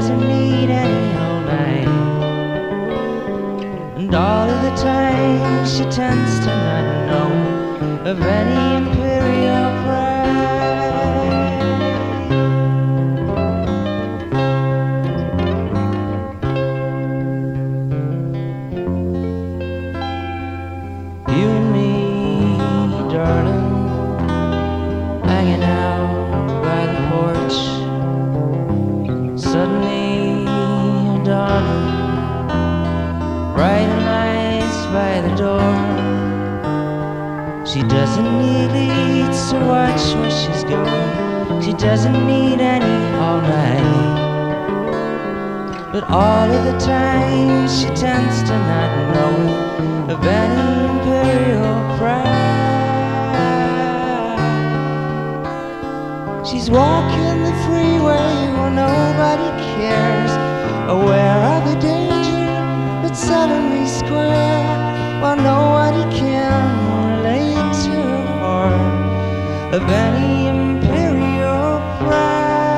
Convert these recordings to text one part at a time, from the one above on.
doesn't need any all night. And all of the time she tends to not know of any imperial pride. You and me, darling, hanging out by the porch. Suddenly, darling, bright lights by the door. She doesn't need leads to watch where she's going. She doesn't need any all night. But all of the time she tends to not know of any imperial pride. She's walking the freeway where nobody cares, aware of the danger but suddenly square, while nobody can relate to her of any imperial pride.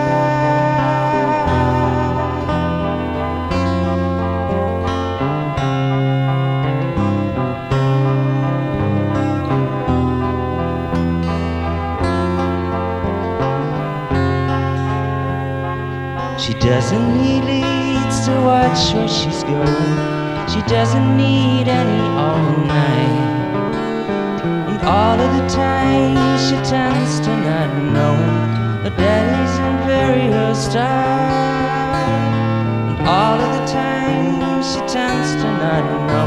She doesn't need leads to watch where she's going. She doesn't need any all night. And all of the time she tends to not know her daddy's imperial style. And all of the time she tends to not know